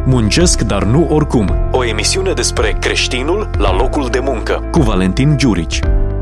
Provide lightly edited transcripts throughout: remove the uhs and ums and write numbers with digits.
Muncesc, dar nu oricum. O emisiune despre creștinul la locul de muncă, cu Valentin Giurici.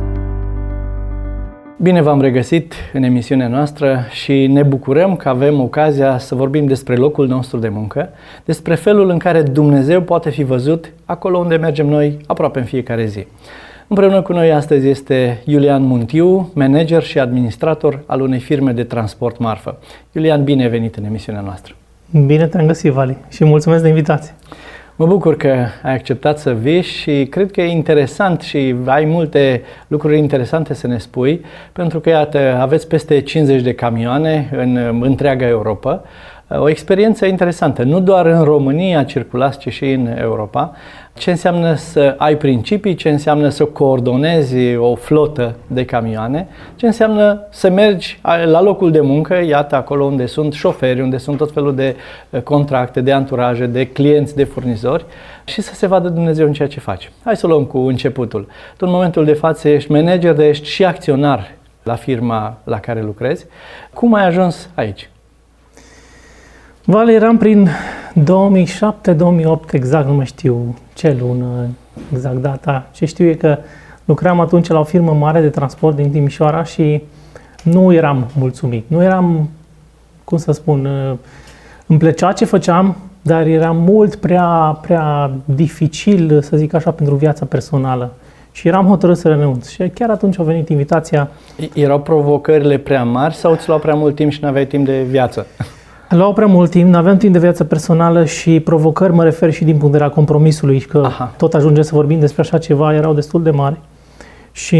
Bine v-am regăsit în emisiunea noastră și ne bucurăm că avem ocazia să vorbim despre locul nostru de muncă, despre felul în care Dumnezeu poate fi văzut acolo unde mergem noi aproape în fiecare zi. Împreună cu noi astăzi este Iulian Muntiu, manager și administrator al unei firme de transport marfă. Iulian, bine ai venit în emisiunea noastră. Bine te-am găsit, Vali, și mulțumesc de invitație. Mă bucur că ai acceptat să vii și cred că e interesant și ai multe lucruri interesante să ne spui, pentru că, iată, aveți peste 50 de camioane în întreaga Europa. O experiență interesantă, nu doar în România circulați, ci și în Europa. Ce înseamnă să ai principii, ce înseamnă să coordonezi o flotă de camioane, ce înseamnă să mergi la locul de muncă, iată acolo unde sunt șoferi, unde sunt tot felul de contracte, de anturaje, de clienți, de furnizori și să se vadă Dumnezeu în ceea ce faci. Hai să luăm cu începutul. Tu în momentul de față ești manager, dar ești și acționar la firma la care lucrezi. Cum ai ajuns aici? Vali, eram prin 2007-2008, exact nu mai știu ce lună, exact data. Ce știu e că lucram atunci la o firmă mare de transport din Timișoara și nu eram mulțumit. Nu eram, cum să spun, îmi plăcea ce făceam, dar era mult prea dificil, să zic așa, pentru viața personală. Și eram hotărât să renunț. Și chiar atunci a venit invitația. Erau provocările prea mari sau ți luau prea mult timp și nu aveai timp de viață? Luau prea mult timp, nu aveam timp de viață personală și provocări mă refer și din punct de vedere a compromisului, că tot ajungem să vorbim despre așa ceva, erau destul de mari. Și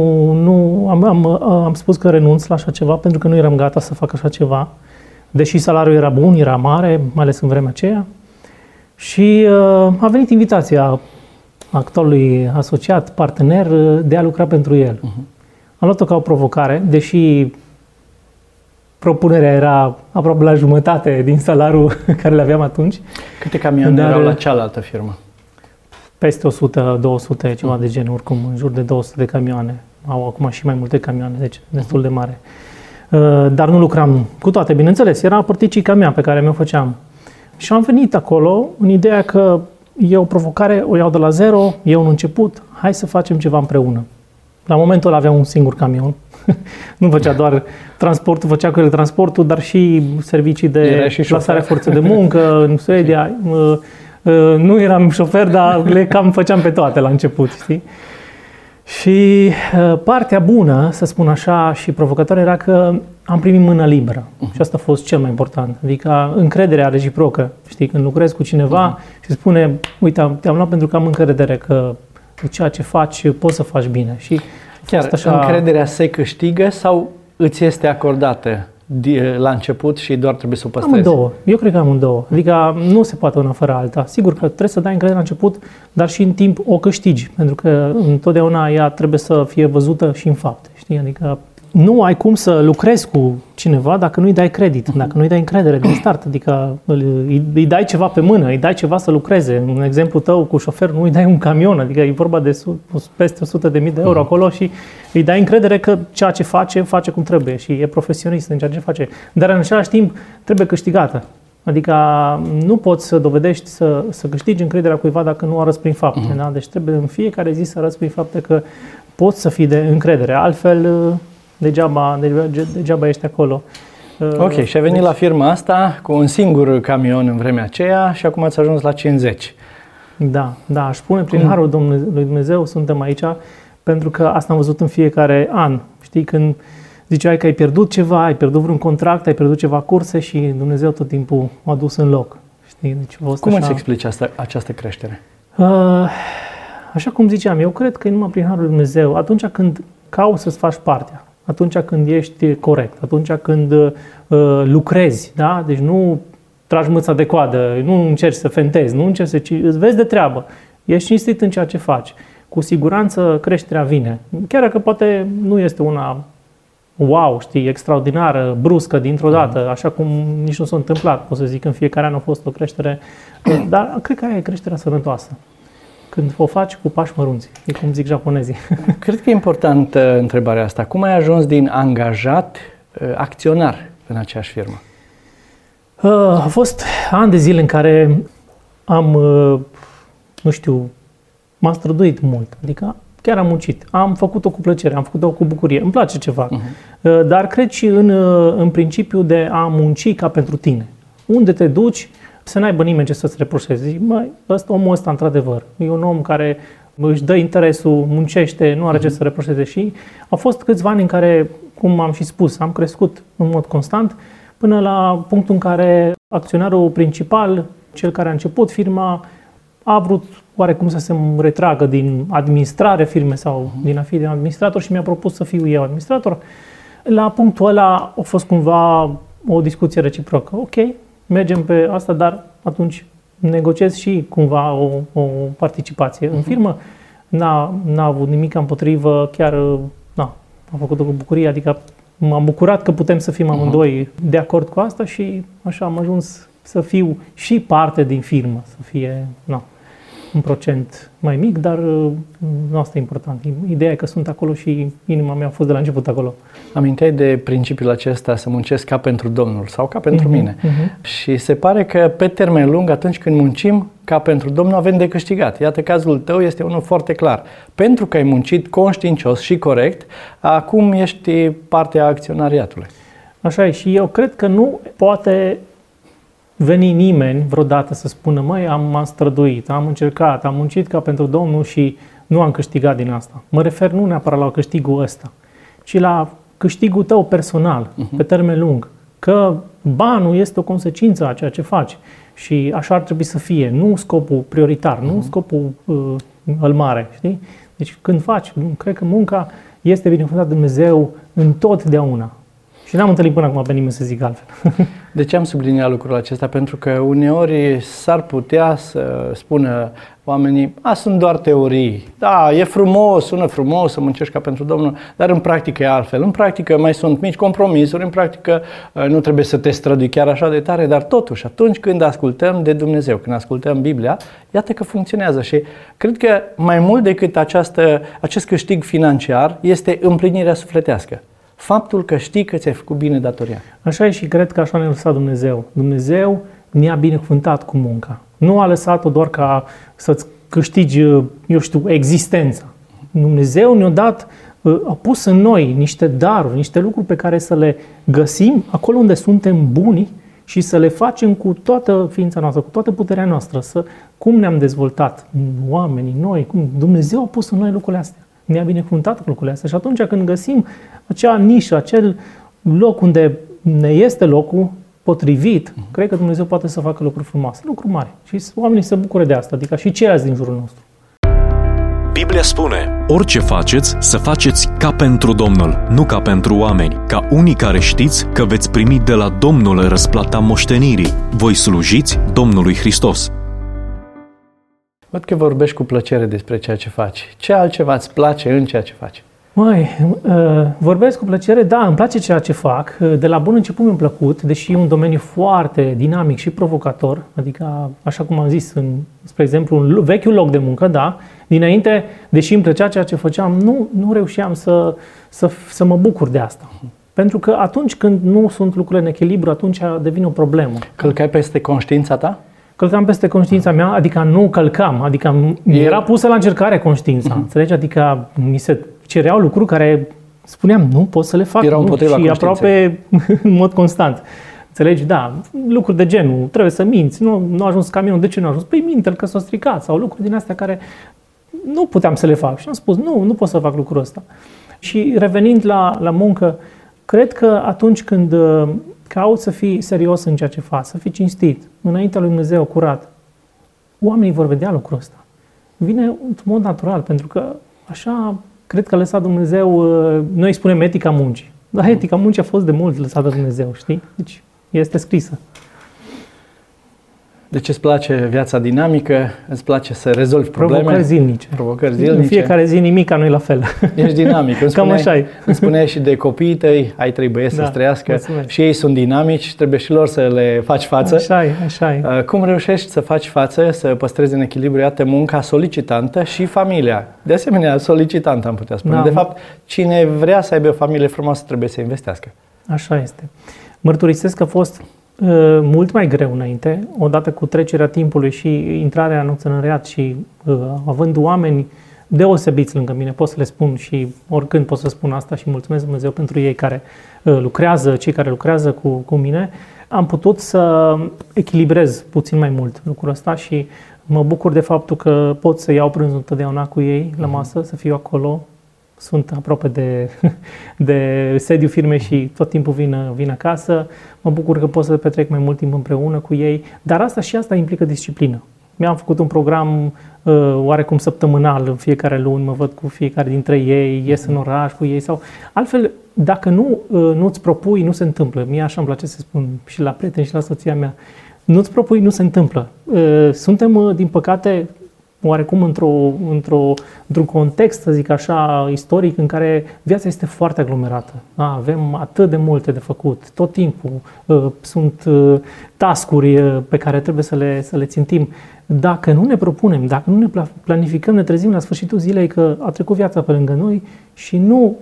am spus că renunț la așa ceva pentru că nu eram gata să fac așa ceva. Deși salariul era bun, era mare, mai ales în vremea aceea. Și a venit invitația actualului asociat, partener, de a lucra pentru el. Am luat-o ca o provocare, deși propunerea era aproape la jumătate din salariul care le aveam atunci. Câte camioane erau la cealaltă firmă? Peste 100-200, ceva de genul, oricum, în jur de 200 de camioane. Au acum și mai multe camioane, deci destul de mare. Dar nu lucram cu toate, bineînțeles. Era părticica mea pe care mi-o făceam. Și am venit acolo în ideea că e o provocare, o iau de la zero, e un început, hai să facem ceva împreună. La momentul ăla aveam un singur camion. Nu făcea doar transportul, făcea transportul, dar și servicii de plasare forțe de muncă în Suedia. Nu eram șofer, dar le cam făceam pe toate la început, știi? Și partea bună, să spun așa, și provocatoare era că am primit mână liberă. Și asta a fost cel mai important. Adică încrederea reciprocă. Știi, când lucrezi cu cineva și spune, uite, te-am luat pentru că am încredere că ceea ce faci poți să faci bine. Și chiar așa, încrederea se câștigă sau îți este acordată la început și doar trebuie să o păstrezi? Amândouă. Eu cred că amândouă. Adică nu se poate una fără alta. Sigur că trebuie să dai încredere la început, dar și în timp o câștigi. Pentru că întotdeauna ea trebuie să fie văzută și în fapte. Știi? Adică nu ai cum să lucrezi cu cineva dacă nu-i dai credit, dacă nu-i dai încredere din start. Adică îi dai ceva pe mână, îi dai ceva să lucreze. În exemplu tău cu șofer nu îi dai un camion, adică e vorba de peste 100.000 de euro acolo și îi dai încredere că ceea ce face cum trebuie și e profesionist în ceea ce face. Dar în același timp trebuie câștigată. Adică nu poți să dovedești să câștigi încrederea cuiva dacă nu arăți prin fapte. Da? Deci trebuie în fiecare zi să arăți prin fapte că poți să fii de încredere. Altfel degeaba ești acolo. Ok, și ai venit la firma asta cu un singur camion în vremea aceea și acum ați ajuns la 50. Da, aș spune, prin harul lui Dumnezeu suntem aici, pentru că asta am văzut în fiecare an. Știi, când ziceai că ai pierdut ceva, ai pierdut vreun contract, ai pierdut ceva curse și Dumnezeu tot timpul a dus în loc. Știi? Deci, cum îți explici această creștere? Așa cum ziceam, eu cred că e numai prin harul lui Dumnezeu. Atunci când cauți să-ți faci partea, atunci când ești corect, atunci când lucrezi, da? Deci nu tragi mâța de coadă, nu încerci să fentezi, nu încerci ci îți vezi de treabă, ești cinstit în ceea ce faci. Cu siguranță creșterea vine. Chiar dacă poate nu este una wow, știi, extraordinară, bruscă, dintr-o dată, așa cum nici nu s-a întâmplat. Pot să zic că în fiecare an a fost o creștere, dar cred că aia e creșterea sănătoasă. Când o faci cu pași mărunți, e cum zic japonezii. Cred că e importantă întrebarea asta. Cum ai ajuns din angajat acționar în aceeași firmă? A fost ani de zile în care m-am străduit mult, adică chiar am muncit, am făcut-o cu plăcere, am făcut-o cu bucurie, îmi place ce fac, dar cred și în principiu de a munci ca pentru tine. Unde te duci, să n-aibă nimeni ce să-ți reproșeze. Zici, omul ăsta, într-adevăr, e un om care își dă interesul, muncește, nu are ce să reproșeze. Și au fost câțiva ani în care, cum am și spus, am crescut în mod constant, până la punctul în care acționarul principal, cel care a început firma, a vrut oarecum să se retragă din administrare firme sau din a fi de administrator și mi-a propus să fiu eu administrator. La punctul ăla a fost cumva o discuție reciprocă. Ok, mergem pe asta, dar atunci negociez și cumva o participație în firmă. N-a avut nimic împotrivă, chiar a făcut-o cu bucurie, adică m-am bucurat că putem să fim amândoi de acord cu asta și așa am ajuns să fiu și parte din firmă, să fie un procent mai mic, dar nu asta e important. Ideea e că sunt acolo și inima mea a fost de la început acolo. Aminteai de principiul acesta să muncesc ca pentru Domnul sau ca pentru mine. Și se pare că pe termen lung, atunci când muncim ca pentru Domnul, avem de câștigat. Iată, cazul tău este unul foarte clar. Pentru că ai muncit conștiincios și corect, acum ești partea acționariatului. Așa e, și eu cred că nu poate veni nimeni vreodată să spună, m-am străduit, am încercat, am muncit ca pentru Domnul și nu am câștigat din asta. Mă refer nu neapărat la câștigul ăsta, ci la câștigul tău personal, pe termen lung. Că banul este o consecință a ceea ce faci și așa ar trebui să fie, nu scopul prioritar, nu scopul îl mare, știi? Deci când faci, cred că munca este binecuvântată de Dumnezeu întotdeauna. Și n-am întâlnit până acum pe nimeni să zic altfel. De ce am subliniat lucrul acesta? Pentru că uneori s-ar putea să spună oamenii, sunt doar teorii. Da, e frumos, sună frumos să muncești ca pentru Domnul, dar în practică e altfel. În practică mai sunt mici compromisuri, în practică nu trebuie să te strădui chiar așa de tare, dar totuși atunci când ascultăm de Dumnezeu, când ascultăm Biblia, iată că funcționează și cred că mai mult decât acest câștig financiar este împlinirea sufletească. Faptul că știi că ți-ai făcut bine datoria. Așa e și cred că așa ne-a lăsat Dumnezeu. Dumnezeu ne-a binecuvântat cu munca. Nu a lăsat-o doar ca să-ți câștigi, existența. Dumnezeu ne-a dat, a pus în noi niște daruri, niște lucruri pe care să le găsim acolo unde suntem buni și să le facem cu toată ființa noastră, cu toată puterea noastră. Cum ne-am dezvoltat oamenii, noi, cum Dumnezeu a pus în noi lucrurile astea. Ne-a binecuvântat cu lucrurile astea și atunci când găsim acea nișă, acel loc unde ne este locul potrivit, cred că Dumnezeu poate să facă lucruri frumoase, lucruri mari și oamenii se bucură de asta, adică și ceilalți din jurul nostru. Biblia spune, orice faceți, să faceți ca pentru Domnul, nu ca pentru oameni, ca unii care știți că veți primi de la Domnul răsplata moștenirii. Voi slujiți Domnului Hristos. Văd că vorbești cu plăcere despre ceea ce faci. Ce altceva îți place în ceea ce faci? Vorbesc cu plăcere, da, îmi place ceea ce fac. De la bun început mi-a plăcut, deși e un domeniu foarte dinamic și provocator, adică, așa cum am zis, spre exemplu, în vechiul loc de muncă, da, dinainte, deși îmi plăcea ceea ce făceam, nu reușeam să mă bucur de asta. Pentru că atunci când nu sunt lucrurile în echilibru, atunci devine o problemă. Călcai peste conștiința ta? Călcam peste conștiința mea, adică nu călcam, adică era pusă la încercare conștiința, înțelegi? Adică mi se cereau lucruri care spuneam, nu pot să le fac. Erau împotriva și aproape în mod constant. Înțelegi? Da, lucruri de genul, trebuie să minți, nu a ajuns camionul, de ce nu a ajuns? Păi minte-l că s-a stricat sau lucruri din astea care nu puteam să le fac. Și am spus, nu pot să fac lucrul ăsta. Și revenind la muncă, cred că atunci când cauți să fii serios în ceea ce faci, să fii cinstit, înaintea lui Dumnezeu, curat, oamenii vor vedea lucrul ăsta. Vine într-un mod natural, pentru că așa cred că a lăsat Dumnezeu, noi spunem etica muncii, dar etica muncii a fost de mult lăsată de Dumnezeu, știi? Deci este scrisă. Deci îți place viața dinamică, îți place să rezolvi probleme. Provocări zilnice. În fiecare zi nimica nu e la fel. Ești dinamic. Cam așa e. Îmi spuneai și de copiii tăi, ai 3 băieți să trăiască. Mulțumesc. Și ei sunt dinamici, trebuie și lor să le faci față. Așa e. Cum reușești să faci față, să păstrezi în echilibru, iată, munca solicitantă și familia? De asemenea, solicitantă am putea spune. Da. De fapt, cine vrea să aibă o familie frumoasă trebuie să investească. Așa este. Mărturisesc că a fost mult mai greu înainte, odată cu trecerea timpului și intrarea în antreprenoriat și având oameni deosebiți lângă mine, pot să le spun și oricând pot să spun asta și mulțumesc Dumnezeu pentru ei care lucrează, cei care lucrează cu mine, am putut să echilibrez puțin mai mult lucrul ăsta și mă bucur de faptul că pot să iau prânzul întotdeauna cu ei la masă, să fiu acolo. Sunt aproape de sediu firmei și tot timpul vin acasă. Mă bucur că pot să petrec mai mult timp împreună cu ei, dar asta implică disciplină. Mi-am făcut un program oarecum săptămânal, în fiecare luni mă văd cu fiecare dintre ei, ies în oraș cu ei sau altfel, dacă nu-ți propui, nu se întâmplă. Mie așa îmi place să spun și la prieteni și la soția mea. Nu-ți propui, nu se întâmplă. Suntem, din păcate, oarecum într-un context, să zic așa, istoric, în care viața este foarte aglomerată. Avem atât de multe de făcut, tot timpul. Sunt task-uri pe care trebuie să le țintim. Dacă nu ne propunem, dacă nu ne planificăm, ne trezim la sfârșitul zilei că a trecut viața pe lângă noi și nu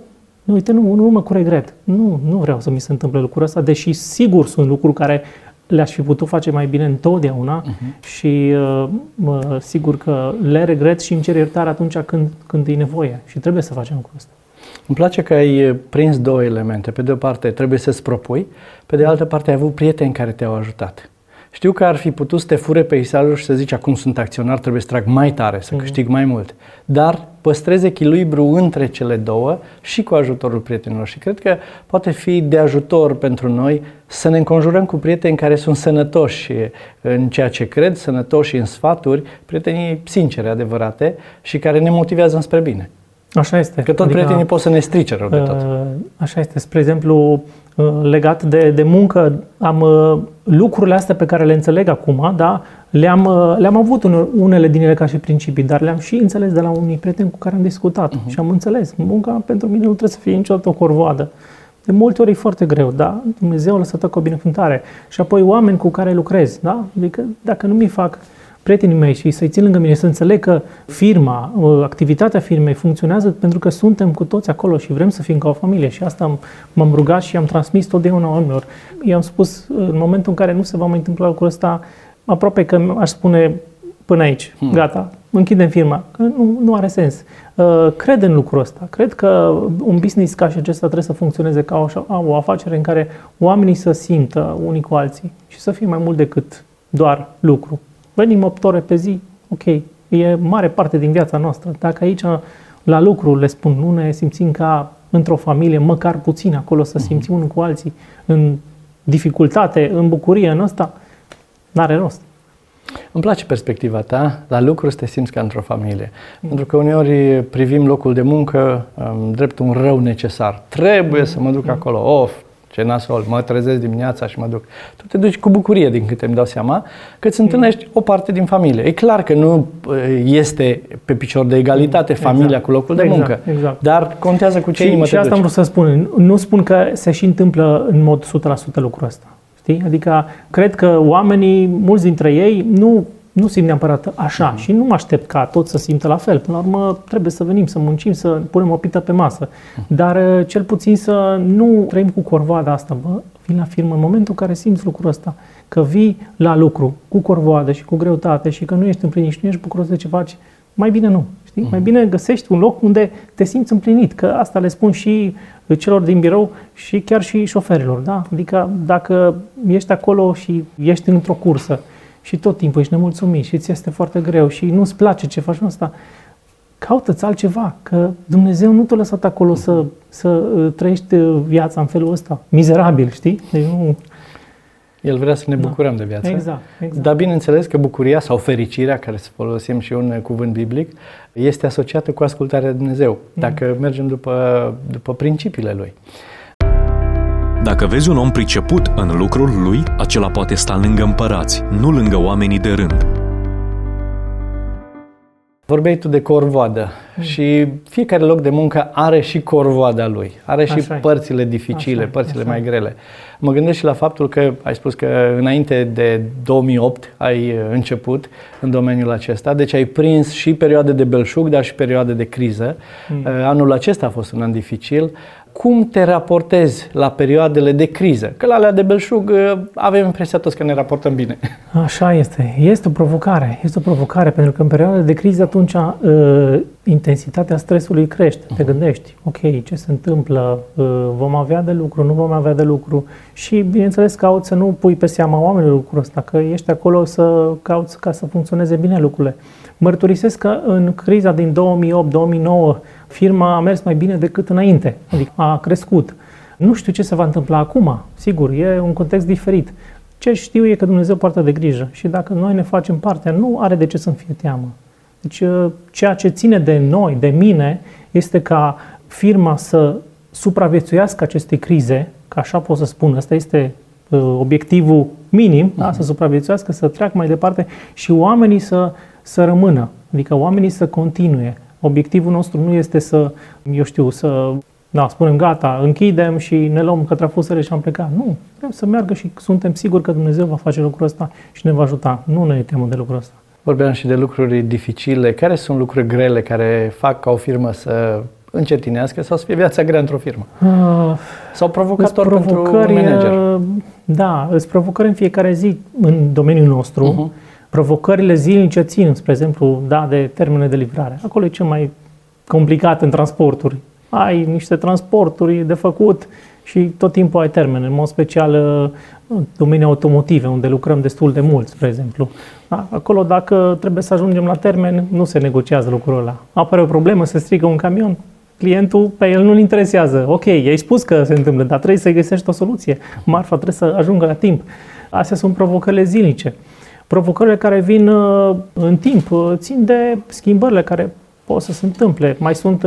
mă cu regret. Nu vreau să mi se întâmple lucrul ăsta, deși sigur sunt lucruri care le-aș fi putut face mai bine întotdeauna și sigur că le regret și îmi cer iertare atunci când e nevoie și trebuie să facem lucrul ăsta. Îmi place că ai prins două elemente. Pe de o parte trebuie să-ți propui, pe de altă parte ai avut prieteni care te-au ajutat. Știu că ar fi putut să te fure peisajul și să zici acum sunt acționar, trebuie să trag mai tare, să câștig mai mult. Dar păstrezi echilibru între cele două și cu ajutorul prietenilor. Și cred că poate fi de ajutor pentru noi să ne înconjurăm cu prieteni care sunt sănătoși în ceea ce cred, sănătoși în sfaturi, prietenii sincere, adevărate și care ne motivează înspre bine. Așa este. Că tot prietenii pot să ne strice rău de tot. Așa este. Spre exemplu, legat de muncă, am lucrurile astea pe care le înțeleg acum, da? Le-am avut unele din ele ca și principii, dar le-am și înțeles de la unii prieteni cu care am discutat și am înțeles. Munca pentru mine nu trebuie să fie niciodată o corvoadă. De multe ori e foarte greu, da? Dumnezeu a lăsat-o cu o binecuvântare. Și apoi oameni cu care lucrez, da? Adică dacă nu mi fac prietenii mei și să-i țin lângă mine, să înțeleg că firma, activitatea firmei funcționează pentru că suntem cu toți acolo și vrem să fim ca o familie și asta m-am rugat și am transmis totdeauna oamenilor. I-am spus în momentul în care nu se va mai întâmpla lucrul ăsta, aproape că aș spune până aici, gata, închidem firma, că nu are sens. Cred în lucrul ăsta, cred că un business ca și acesta trebuie să funcționeze ca o afacere în care oamenii să simtă unii cu alții și să fie mai mult decât doar lucru. Venim 8 ore pe zi, ok, e mare parte din viața noastră. Dacă aici, la lucru, le spun, nu ne simțim ca într-o familie, măcar puțin acolo, să simțim unul cu alții, în dificultate, în bucurie, în ăsta, n-are rost. Îmi place perspectiva ta, la lucru să te simți ca într-o familie. Pentru că uneori privim locul de muncă drept un rău necesar. Trebuie să mă duc acolo, ce nasol, mă trezesc dimineața și mă duc. Tu te duci cu bucurie, din câte îmi dau seama, că îți întâlnești o parte din familie. E clar că nu este pe picior de egalitate familia cu locul de muncă, dar contează cu ce inimă te duci. Și asta am vrut să spun. Nu spun că se și întâmplă în mod 100% lucrul ăsta. Știi? Adică cred că oamenii, mulți dintre ei, nu simt neapărat așa și nu mă aștept ca toți să simtă la fel. Până la urmă trebuie să venim, să muncim, să punem o pită pe masă. Dar cel puțin să nu trăim cu corvoada asta. Vin la firmă în momentul în care simți lucrul ăsta, că vii la lucru cu corvoadă și cu greutate și că nu ești împlinit și nu ești bucuros de ce faci, mai bine nu. Știi? Mai bine găsești un loc unde te simți împlinit, că asta le spun și celor din birou și chiar și șoferilor. Da? Adică dacă ești acolo și ești într-o cursă și tot timpul ești nemulțumit și ți este foarte greu și nu-ți place ce faci asta, caută-ți altceva, că Dumnezeu nu te-a lăsat acolo să trăiești viața în felul ăsta, mizerabil, știi? Deci nu... El vrea să ne bucurăm de viață. Exact. Dar bineînțeles că bucuria sau fericirea, care să folosim și un cuvânt biblic, este asociată cu ascultarea de Dumnezeu, dacă mergem după principiile Lui. Dacă vezi un om priceput în lucrul lui, acela poate sta lângă împărați, nu lângă oamenii de rând. Vorbeai tu de corvoadă și fiecare loc de muncă are și corvoada lui, are și părțile dificile, părțile mai grele. Mă gândesc și la faptul că ai spus că înainte de 2008 ai început în domeniul acesta, deci ai prins și perioade de belșug, dar și perioade de criză. Anul acesta a fost un an dificil. cum te raportezi la perioadele de criză? Că la alea de belșug avem impresia toți că ne raportăm bine. Așa este. Este o provocare. Este o provocare pentru că în perioada de criză atunci intensitatea stresului crește. Te gândești, ok, ce se întâmplă? Vom avea de lucru, nu vom avea de lucru? Și bineînțeles cauți să nu pui pe seama oamenilor lucrul ăsta, că ești acolo să cauți ca să funcționeze bine lucrurile. Mărturisesc că în criza din 2008-2009 firma a mers mai bine decât înainte, adică a crescut. Nu știu ce se va întâmpla acum, sigur, e un context diferit. Ce știu e că Dumnezeu poartă de grijă și dacă noi ne facem partea, nu are de ce să-mi fie teamă. Deci ceea ce ține de noi, de mine, este ca firma să supraviețuiască aceste crize, că așa pot să spun, asta este obiectivul minim, da? Să supraviețuiască, să treacă mai departe și oamenii să rămână, adică oamenii să continue. Obiectivul nostru nu este să spunem gata, închidem și ne luăm către afusele și am plecat. Nu, vrem să meargă și suntem siguri că Dumnezeu va face lucrul ăsta și ne va ajuta. Nu ne temă de lucrul ăsta. Vorbeam și de lucruri dificile. Care sunt lucruri grele care fac ca o firmă să încetinească sau să fie viața grea într-o firmă? Sau provocator pentru un manager? Da, îți provocări în fiecare zi în domeniul nostru. Provocările zilnice țin, spre exemplu, de termene de livrare. Acolo e cel mai complicat în transporturi. Ai niște transporturi de făcut și tot timpul ai termene, în mod special în domeniul automotive, unde lucrăm destul de mult, spre exemplu. Da? Acolo, dacă trebuie să ajungem la termen, nu se negociază lucrul ăla. Apare o problemă, se strică un camion, clientul, pe el nu-l interesează. Ok, i-ai spus că se întâmplă, dar trebuie să găsești o soluție. Marfa trebuie să ajungă la timp. Astea sunt provocările zilnice. Provocările care vin în timp țin de schimbările care pot să se întâmple. Mai sunt,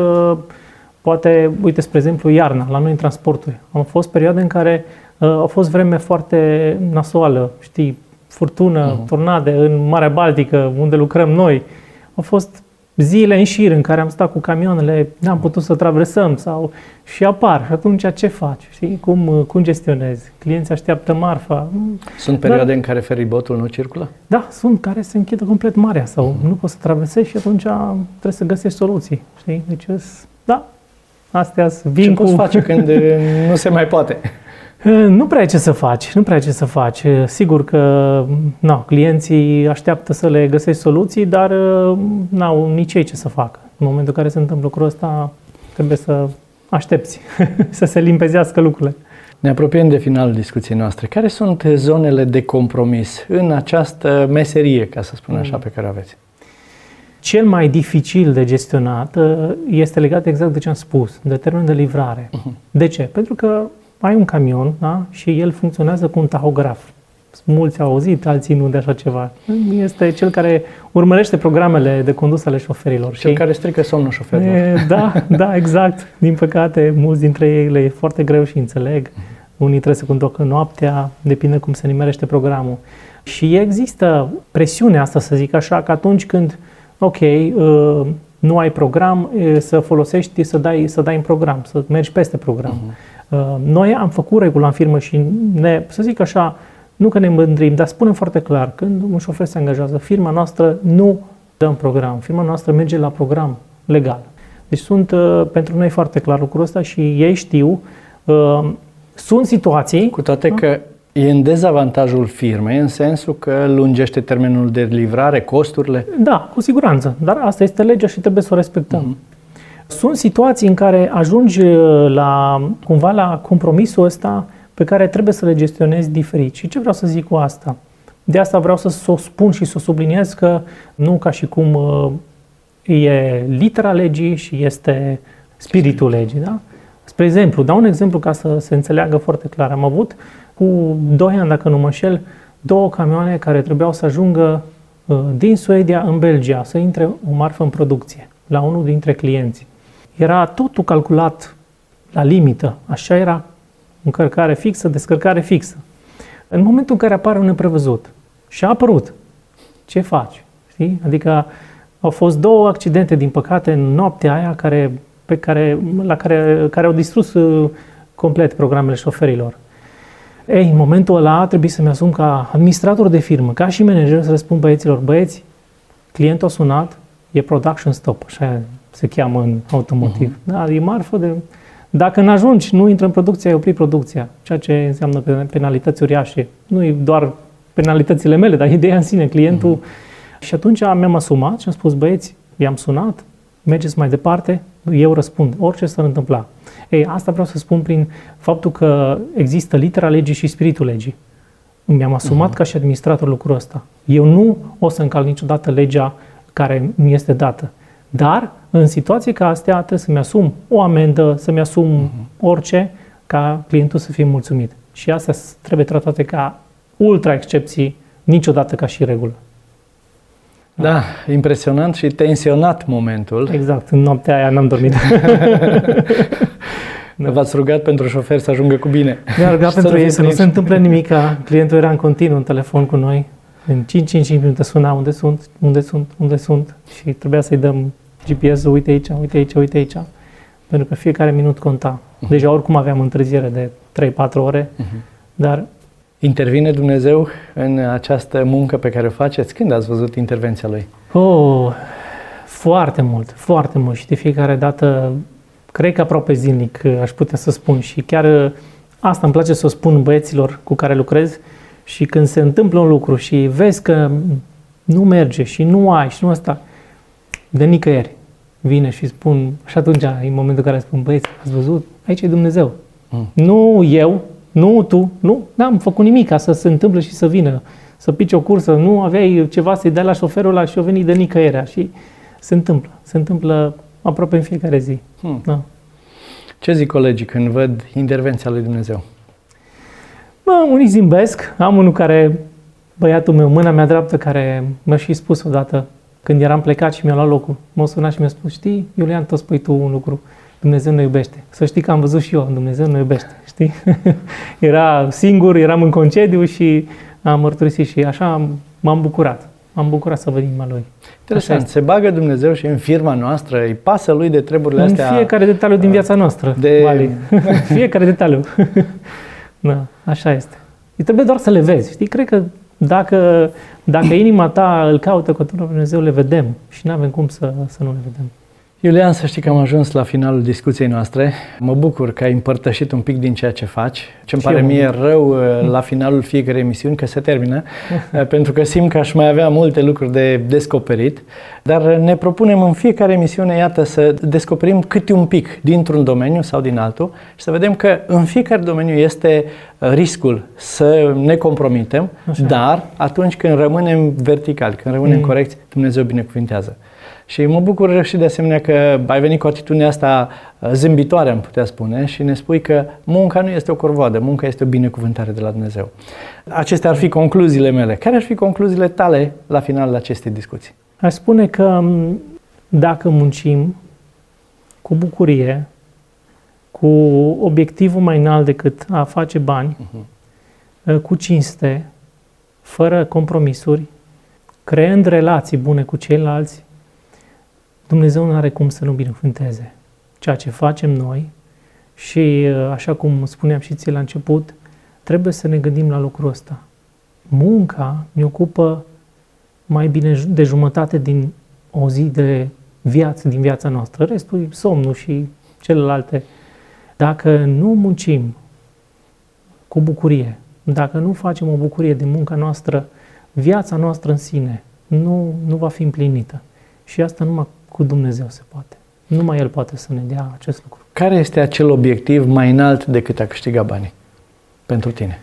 poate, uite, spre exemplu, iarna, la noi în transporturi. Am fost perioade în care a fost vreme foarte nasoală, știi, furtună, tornade în Marea Baltică, unde lucrăm noi. Au fost zile în șir în care am stat cu camioanele, n-am putut să traversăm și apar. Și atunci ce faci? Știi? Cum gestionezi? Clienții așteaptă marfa. Sunt perioade în care feribotul nu circulă? Da, sunt care se închidă complet marea sau nu poți să traversezi și atunci trebuie să găsești soluții. Știi? Deci, da, astea vin ce poți face când nu se mai poate? Nu prea ai ce să faci. Sigur că clienții așteaptă să le găsești soluții, dar n-au nici ei ce să facă. În momentul în care se întâmplă lucrul ăsta, trebuie să aștepți să se limpezească lucrurile. Ne apropiem de finalul discuției noastre. Care sunt zonele de compromis în această meserie, ca să spun așa, pe care o aveți? Cel mai dificil de gestionat este legat exact de ce am spus, de termenul de livrare. De ce? Pentru că ai un camion, da? Și el funcționează cu un tahograf. Mulți au auzit, alții nu de așa ceva. Este cel care urmărește programele de condus ale șoferilor. Cel care strică somnul șoferilor. Da, exact. Din păcate, mulți dintre ei le e foarte greu și înțeleg. Unii trebuie să conducă noaptea, depinde cum se nimerește programul. Și există presiunea asta, să zic așa, că atunci când, nu ai program, să folosești, să dai în program, să mergi peste program. Noi am făcut regula în firmă și să zic așa, nu că ne mândrim, dar spunem foarte clar, când un șofer se angajează, firma noastră nu dă în program, firma noastră merge la program legal. Deci sunt pentru noi foarte clar lucrul ăsta și ei știu, sunt situații... Cu toate că e în dezavantajul firmei, în sensul că lungește termenul de livrare, costurile? Da, cu siguranță, dar asta este legea și trebuie să o respectăm. Sunt situații în care ajungi cumva la compromisul ăsta pe care trebuie să le gestionezi diferit. Și ce vreau să zic cu asta? De asta vreau să o spun și să o subliniez că nu ca și cum e litera legii și este spiritul legii. Da? Spre exemplu, dau un exemplu ca să se înțeleagă foarte clar. Am avut cu 2 ani, dacă nu mă înșel, 2 camioane care trebuiau să ajungă din Suedia în Belgia, să intre o marfă în producție la unul dintre clienți. Era totul calculat la limită, așa era, încărcare fixă, descărcare fixă. În momentul în care apare un neprevăzut și a apărut, ce faci? Știi? Adică au fost 2 accidente, din păcate, în noaptea aia care au distrus complet programele șoferilor. Ei, în momentul ăla trebuie să-mi asum ca administrator de firmă, ca și manager, să răspund băieților, băieți, clientul a sunat, e production stop, așa se cheamă în automotiv. Da, e marfă Dacă n-ajungi, nu intră în producție, ai oprit producția, ceea ce înseamnă penalități uriașe. Nu e doar penalitățile mele, dar ideea în sine, clientul. Și atunci mi-am asumat și am spus, băieți, i-am sunat, mergeți mai departe, eu răspund, orice s-ar întâmpla. Ei, asta vreau să spun prin faptul că există litera legii și spiritul legii. Mi-am asumat ca și administrator lucrul ăsta. Eu nu o să încalc niciodată legea care mi este dată. Dar, în situații ca astea, trebuie să-mi asum o amendă, să-mi asum orice, ca clientul să fie mulțumit. Și astea trebuie tratate ca ultra excepții, niciodată ca și regulă. Da, impresionant și tensionat momentul. Exact, în noaptea aia n-am dormit. V-ați rugat pentru șofer să ajungă cu bine. Ne-am rugat pentru ei să nu se întâmple nimic. Clientul era în continuu în telefon cu noi. În 5 minute suna unde sunt și trebuia să-i dăm GPS-ul, uite aici. Pentru că fiecare minut conta. Deja oricum aveam întârziere de 3-4 ore, dar... Intervine Dumnezeu în această muncă pe care o faceți? Când ați văzut intervenția Lui? Foarte mult și de fiecare dată, cred că aproape zilnic, aș putea să spun și chiar asta îmi place să o spun băieților cu care lucrez și când se întâmplă un lucru și vezi că nu merge și nu ai și nu asta, de nicăieri vine și spun, și atunci e momentul în care spun, băieți, ați văzut? Aici e Dumnezeu. Nu eu, nu tu, nu, n-am făcut nimic ca să se întâmple și să vină, să pici o cursă, nu aveai ceva să-i dai la șoferul ăla și o venit de nicăierea și se întâmplă aproape în fiecare zi. Da. Ce zic colegii când văd intervenția lui Dumnezeu? Unii zâmbesc, am unul care, băiatul meu, mâna mea dreaptă, care mi-a și spus odată, când eram plecat și mi-a luat locul, m-a sunat și mi-a spus, știi, Iulian, tot spui tu un lucru, Dumnezeu ne iubește. Să știi că am văzut și eu, Dumnezeu ne iubește, știi? Era singur, eram în concediu și am mărturisit și așa m-am bucurat. M-am bucurat să văd inima Lui. Interesant, se bagă Dumnezeu și în firma noastră, îi pasă Lui de treburile astea. În fiecare detaliu din viața noastră, Vali. Fiecare detaliu. Da, așa este. Trebuie doar să le vezi, știi? Cred că dacă inima ta îl caută cu Dumnezeu, le vedem și nu avem cum să nu le vedem. Iulian, să știi că am ajuns la finalul discuției noastre. Mă bucur că ai împărtășit un pic din ceea ce faci. Ce-mi pare mie rău la finalul fiecărei emisiuni, că se termină, pentru că simt că aș mai avea multe lucruri de descoperit. Dar ne propunem în fiecare emisiune, iată, să descoperim câte un pic dintr-un domeniu sau din altul și să vedem că în fiecare domeniu este riscul să ne compromitem, dar atunci când rămânem verticali, când rămânem corecți, Dumnezeu binecuvintează. Și mă bucur și de asemenea că ai venit cu atitudinea asta zâmbitoare, am putea spune, și ne spui că munca nu este o corvoadă, munca este o binecuvântare de la Dumnezeu. Acestea ar fi concluziile mele. Care ar fi concluziile tale la finalul acestei discuții? Aș spune că dacă muncim cu bucurie, cu obiectivul mai înalt decât a face bani, cu cinste, fără compromisuri, creând relații bune cu ceilalți, Dumnezeu nu are cum să nu binecuvânteze ceea ce facem noi și, așa cum spuneam și ție la început, trebuie să ne gândim la lucrul ăsta. Munca ne ocupă mai bine de jumătate din o zi de viață, din viața noastră. Restul e somnul și celelalte. Dacă nu muncim cu bucurie, dacă nu facem o bucurie din munca noastră, viața noastră în sine nu va fi împlinită. Și asta numai cu Dumnezeu se poate. Numai El poate să ne dea acest lucru. Care este acel obiectiv mai înalt decât a câștiga banii pentru tine?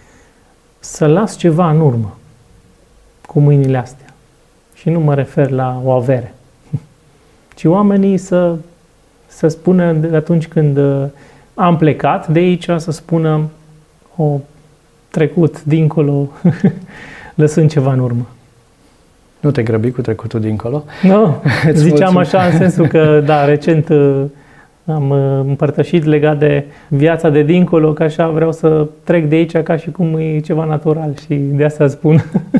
Să las ceva în urmă cu mâinile astea. Și nu mă refer la o avere. Ci oamenii să spună atunci când am plecat de aici, să spună trecut dincolo, lăsând ceva în urmă. Nu te grăbi cu trecutul dincolo? Nu, ziceam așa în sensul că, da, recent am împărtășit legat de viața de dincolo, că așa vreau să trec de aici ca și cum e ceva natural și de asta spun.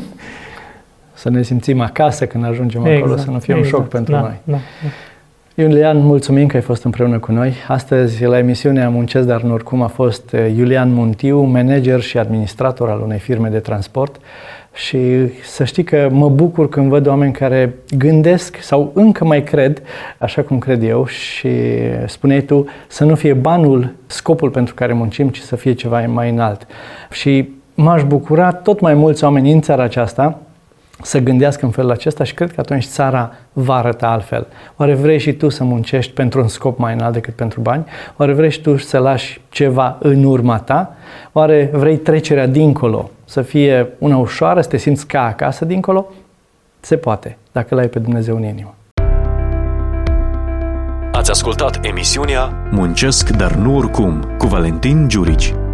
Să ne simțim acasă când ajungem acolo, să nu fie un șoc pentru noi. Da. Iulian, mulțumim că ai fost împreună cu noi. Astăzi, la emisiunea Muncesc, dar nu oricum, a fost Iulian Muntiu, manager și administrator al unei firme de transport. Și să știi că mă bucur când văd oameni care gândesc sau încă mai cred, așa cum cred eu, și spuneai tu, să nu fie banul scopul pentru care muncim, ci să fie ceva mai înalt. Și m-aș bucura tot mai mulți oameni în țara aceasta să gândească în felul acesta și cred că atunci țara va arăta altfel. Oare vrei și tu să muncești pentru un scop mai înalt decât pentru bani? Oare vrei și tu să lași ceva în urma ta? Oare vrei trecerea dincolo să fie una ușoară, să te simți ca acasă dincolo? Se poate, dacă l-ai pe Dumnezeu în inimă. Ați ascultat emisiunea Muncesc, dar nu oricum, cu Valentin Giurici.